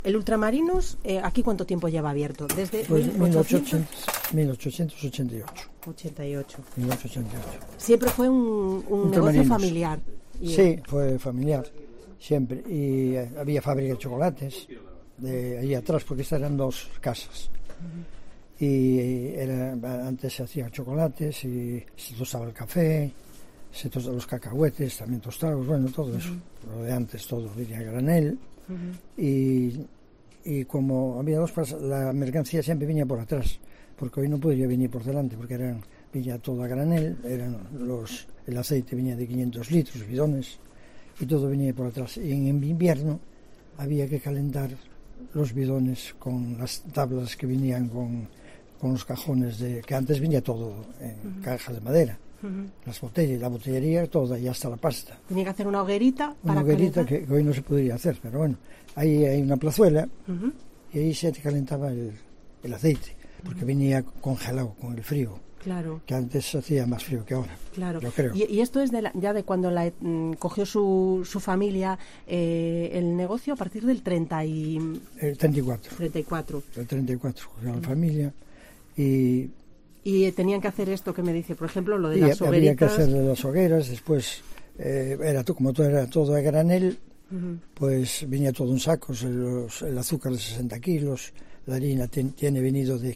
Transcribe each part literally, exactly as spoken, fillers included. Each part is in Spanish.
El Ultramarinos, eh, ¿aquí cuánto tiempo lleva abierto? Desde pues mil ochocientos mil ochocientos ochenta y ocho. ochenta y ocho. mil ochocientos ochenta y ocho. Siempre fue un, un negocio familiar. Y, sí, fue familiar, siempre. Y eh, había fábrica de chocolates de ahí atrás, porque estas eran dos casas. Uh-huh. Y era, antes se hacían chocolates y se tostaba el café, se tostaban los cacahuetes, también tostados, bueno, todo uh-huh. eso. Lo de antes todo venía a granel. Uh-huh. y, y como había dos pasas, la mercancía siempre venía por atrás, porque hoy no podría venir por delante, porque eran, venía todo a granel, eran los, el aceite venía de quinientos litros, bidones, y todo venía por atrás. Y en invierno había que calentar los bidones con las tablas que venían con, con los cajones, de que antes venía todo en uh-huh. cajas de madera. Uh-huh. Las botellas, la botellería, toda, y hasta la pasta. Tenía que hacer una hoguerita para Una hoguerita que, que hoy no se podría hacer, pero bueno, ahí hay una plazuela uh-huh. y ahí se calentaba el, el aceite, porque uh-huh. venía congelado con el frío. Claro. Que antes hacía más frío que ahora. Claro. Yo creo. Y, y esto es de la, ya de cuando la, mm, cogió su, su familia eh, el negocio a partir del treinta y... El treinta y cuatro. treinta y cuatro. El treinta y cuatro cogió uh-huh. la familia y... Y tenían que hacer esto que me dice, por ejemplo, lo de y las hogueritas. Había que hacer de las hogueras, después, eh, era como todo era todo a granel, uh-huh. pues venía todo en sacos, el, el azúcar de sesenta kilos, la harina ten, tiene venido de,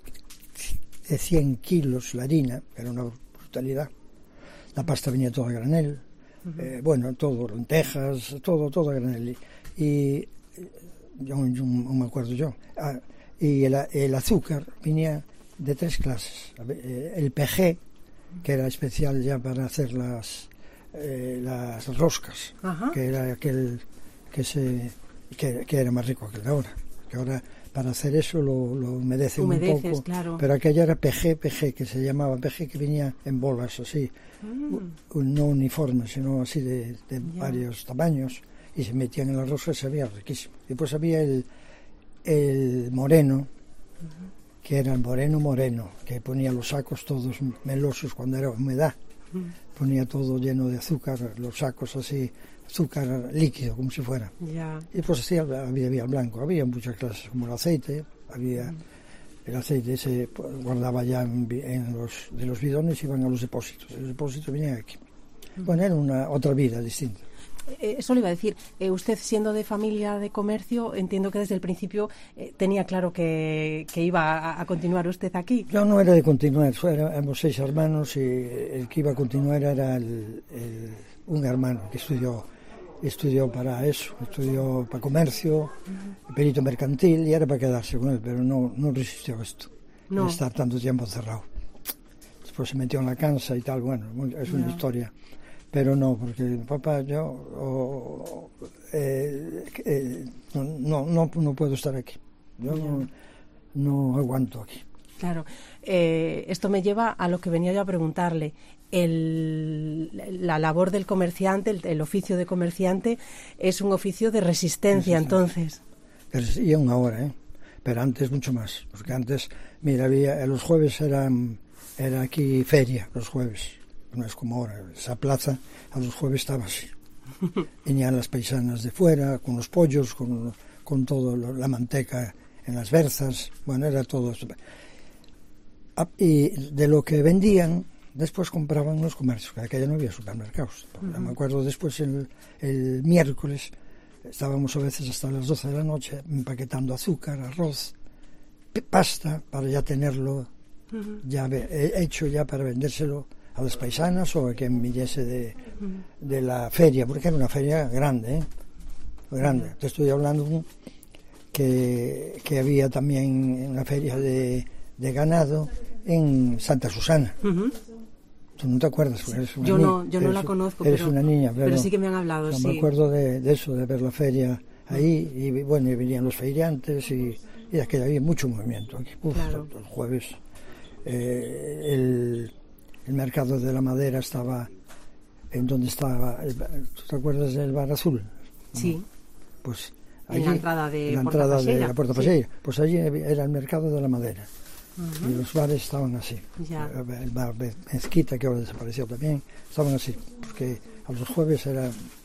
de cien kilos, la harina, era una brutalidad. La pasta venía todo a granel, uh-huh. eh, bueno, todo, lentejas, todo, todo a granel. Y, y yo, yo no me acuerdo yo. Ah, y el, el azúcar venía de tres clases. El P G, que era especial ya para hacer las eh, las roscas, ajá. que era aquel que se que, que era más rico que el de ahora, que ahora para hacer eso lo, lo humedece Humedeces, un poco, claro. pero aquello era P G, P G, que se llamaba P G, que venía en bolas así, mm. no uniforme, sino así de, de varios tamaños, y se metían en las roscas, se veía riquísimo. Y después había el, el moreno, uh-huh. que era el moreno moreno, que ponía los sacos todos melosos cuando era humedad, mm. ponía todo lleno de azúcar, los sacos así, azúcar líquido, como si fuera. Yeah. Y pues así había, había el blanco, había muchas clases, como el aceite, había mm. el aceite se guardaba ya en, en los, de los bidones, iban a los depósitos, los depósitos venían aquí. Mm. Bueno, era una otra vida distinta. Eh, eso le iba a decir, eh, usted siendo de familia de comercio, entiendo que desde el principio eh, tenía claro que, que iba a, a continuar usted aquí. Yo no era de continuar, éramos seis hermanos y el que iba a continuar era el, el, un hermano que estudió estudió para eso, estudió para comercio, uh-huh. perito mercantil, y era para quedarse con él, pero no, no resistió esto, no. estar tanto tiempo encerrado. Después se metió en la cansa y tal, bueno, es una no. historia. Pero no, porque papá, yo oh, eh, eh, no, no, no puedo estar aquí. Yo no, no aguanto aquí. Claro. Eh, esto me lleva a lo que venía yo a preguntarle. El, la labor del comerciante, el, el oficio de comerciante, es un oficio de resistencia, entonces. Y aún ahora, ¿eh? Pero antes mucho más. Porque antes, mira, había, los jueves eran, era aquí feria, los jueves. No es como ahora, esa plaza a los jueves estaba así. Venían las paisanas de fuera, con los pollos, con, con todo, la manteca en las berzas, bueno, era todo eso. Y de lo que vendían, después compraban los comercios, que aquella no había supermercados. Uh-huh. Me acuerdo después el, el miércoles, estábamos a veces hasta las doce de la noche empaquetando azúcar, arroz, pasta, para ya tenerlo uh-huh. ya hecho ya para vendérselo a las paisanas o a quien viniese de, de la feria, porque era una feria grande, ¿eh? grande. Te estoy hablando que, que había también una feria de, de ganado en Santa Susana. Uh-huh. ¿Tú no te acuerdas? Pues eres una yo niña, no, yo no la conozco, eres pero, una niña, pero, pero sí que me han hablado. No sí. Me acuerdo de, de eso, de ver la feria ahí, y bueno, y venían los feriantes, y, y es que había mucho movimiento aquí. Uf, claro. El jueves, eh, el... El mercado de la madera estaba en donde estaba, el, ¿tú te acuerdas del Bar Azul? Sí. Pues allí, en la entrada de la Puerta entrada Paseira. de la Puerta Paseira. Sí. Pues allí era el mercado de la madera. Uh-huh. Y los bares estaban así. Ya. El bar de Mezquita, que ahora desapareció también, estaban así, porque a los jueves era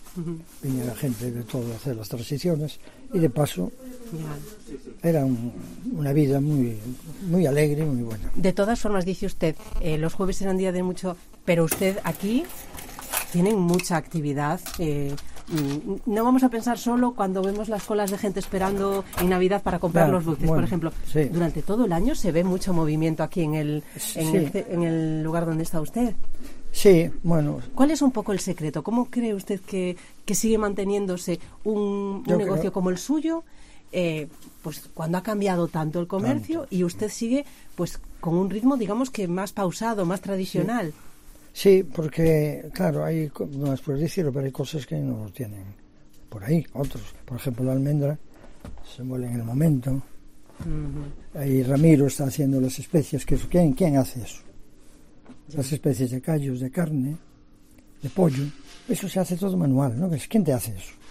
Uh-huh. Venía la gente de todo a hacer las transiciones y de paso yeah. era un, una vida muy, muy alegre y muy buena. De todas formas, dice usted, eh, los jueves eran día de mucho, pero usted aquí tienen mucha actividad. Eh, no vamos a pensar solo cuando vemos las colas de gente esperando en Navidad para comprar claro, los dulces, bueno, por ejemplo. Sí. Durante todo el año se ve mucho movimiento aquí en el, en, sí. el, en el lugar donde está usted. Sí, bueno. ¿Cuál es un poco el secreto? ¿Cómo cree usted que, que sigue manteniéndose un, un negocio creo... como el suyo? Eh, pues cuando ha cambiado tanto el comercio tanto. Y usted sigue pues con un ritmo, digamos que más pausado, más tradicional. Sí. Sí, porque, claro, hay, no es por decirlo, pero hay cosas que no lo tienen por ahí, otros. Por ejemplo, la almendra se muele en el momento. Uh-huh. Ahí Ramiro está haciendo las especias. Que, ¿quién, ¿Quién hace eso? Sí. Las especies de callos, de carne, de pollo. Eso se hace todo manual, ¿no? ¿Quién te hace eso?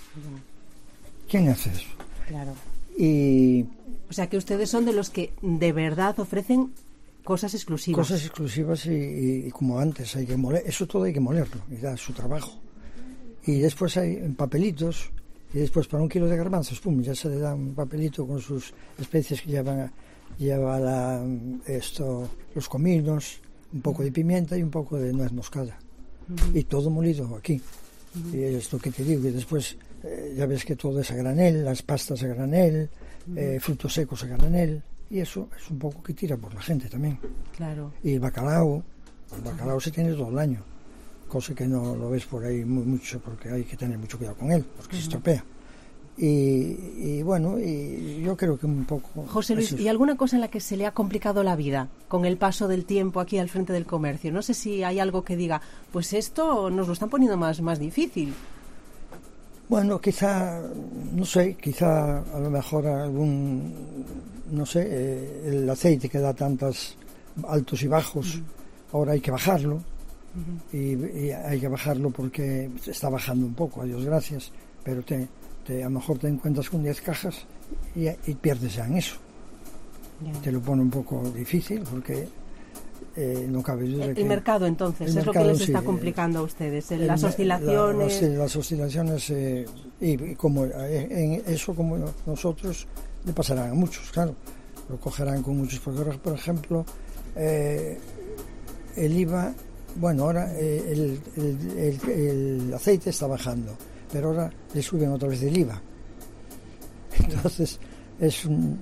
Uh-huh. ¿Quién hace eso? Claro. Y... O sea, que ustedes son de los que de verdad ofrecen... Cosas exclusivas. Cosas exclusivas y, y, y como antes hay que moler, eso todo hay que molerlo y da su trabajo. Y después hay en papelitos y después para un kilo de garbanzos, pum, ya se le da un papelito con sus especies que llevan lleva la, esto, los cominos, un poco de pimienta y un poco de nuez moscada. Uh-huh. Y todo molido aquí. Uh-huh. Y es lo que te digo. Y después eh, ya ves que todo es a granel, las pastas a granel, uh-huh. eh, frutos secos a granel. Y eso es un poco que tira por la gente también. Claro. Y el bacalao, el bacalao se tiene todo el año, cosa que no lo ves por ahí muy, mucho, porque hay que tener mucho cuidado con él, porque uh-huh. se estropea. Y, y bueno, y yo creo que un poco... José Luis, ¿y alguna cosa en la que se le ha complicado la vida con el paso del tiempo aquí al frente del comercio? No sé si hay algo que diga, pues esto nos lo están poniendo más, más difícil. Bueno, quizá, no sé, quizá a lo mejor algún, no sé, eh, el aceite que da tantos altos y bajos, uh-huh. ahora hay que bajarlo, uh-huh. y, y hay que bajarlo porque está bajando un poco, a Dios gracias, pero te, te, a lo mejor te encuentras con diez cajas y, y pierdes ya en eso. Yeah. Te lo pone un poco difícil porque... Eh, no cabe duda el, que el mercado entonces el es mercado, lo que les sí, está eh, complicando a ustedes el, el, las oscilaciones la, las, las oscilaciones eh, y, y como eh, en eso como nosotros le pasarán a muchos, claro, lo cogerán con muchos, porque ahora, por ejemplo, eh, el I V A, bueno, ahora eh, el, el, el, el aceite está bajando, pero ahora le suben otra vez el I V A, entonces es un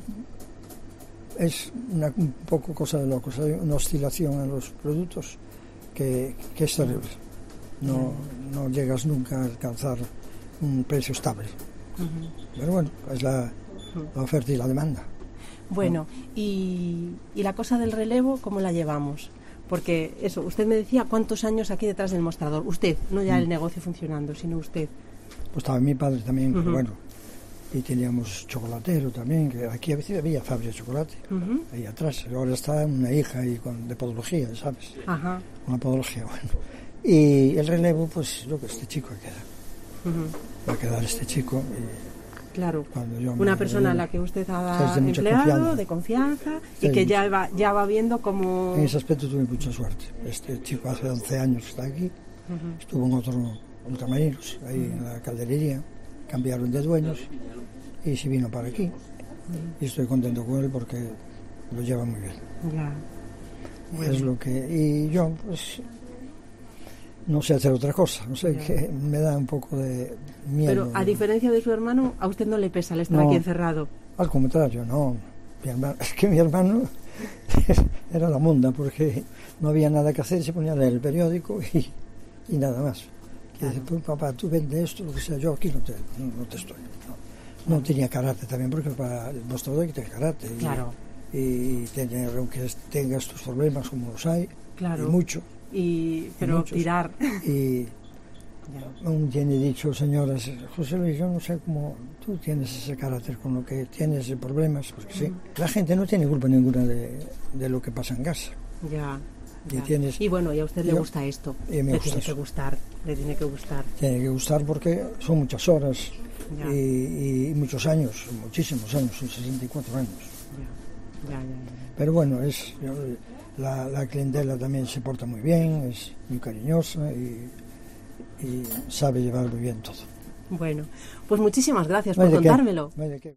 es una, un poco cosa de locos, hay una oscilación en los productos que, que es terrible. No, no llegas nunca a alcanzar un precio estable. Uh-huh. Pero bueno, es la, la oferta y la demanda. Bueno, ¿no? y, y la cosa del relevo, ¿cómo la llevamos? Porque eso, usted me decía cuántos años aquí detrás del mostrador. Usted, no ya uh-huh. el negocio funcionando, sino usted. Pues estaba mi padre también, uh-huh. pero bueno. Y teníamos chocolatero también, que aquí a veces había fábrica de chocolate, uh-huh. ahí atrás. Ahora está una hija ahí con, de podología, ¿sabes? Ajá. Una podología, bueno. Y el relevo, pues, lo que este chico queda. Uh-huh. Va a quedar este chico. Y claro, una persona a la que usted ha de empleado, confianza. de confianza, sí, y que ya va, ya va viendo cómo... En ese aspecto tuve mucha suerte. Este chico hace once años que está aquí, uh-huh. estuvo en otro, Ultramarinos, ahí uh-huh. en la calderería, cambiaron de dueños y se vino para aquí. Uh-huh. Y estoy contento con él porque lo lleva muy bien. Yeah. Es lo que... Y yo, pues... no sé hacer otra cosa, no sé, yeah. que me da un poco de miedo. Pero a diferencia de su hermano, a usted no le pesa el estar no, aquí encerrado. Al contrario, no. Mi hermano, es que mi hermano era la monda, porque no había nada que hacer, se ponía a leer el periódico y, y nada más. Y dice, pues papá, tú vende esto, lo que sea, yo aquí no te, no, no te estoy. No, no tenía carácter también, porque para el mostrador hay que tener carácter. Claro. Y, y tener, aunque tengas tus problemas como los hay, claro. y mucho. Y, pero muchos, tirar. Y aún tiene dicho, señoras, José Luis, yo no sé cómo tú tienes ese carácter con lo que tienes de problemas, porque sí, mm. la gente no tiene culpa ninguna de, de lo que pasa en casa. Ya. Y, ya. Tienes, y bueno, y a usted le yo, gusta esto. Y me le gusta tiene eso. que gustar, le tiene que gustar. Tiene que gustar porque son muchas horas y, y muchos años, muchísimos años, son sesenta y cuatro años. Ya. Ya, ya, ya. Pero bueno, es la, la clientela también se porta muy bien, es muy cariñosa y, y sabe llevar muy bien todo. Bueno, pues muchísimas gracias No hay por de qué, contármelo. no hay de qué.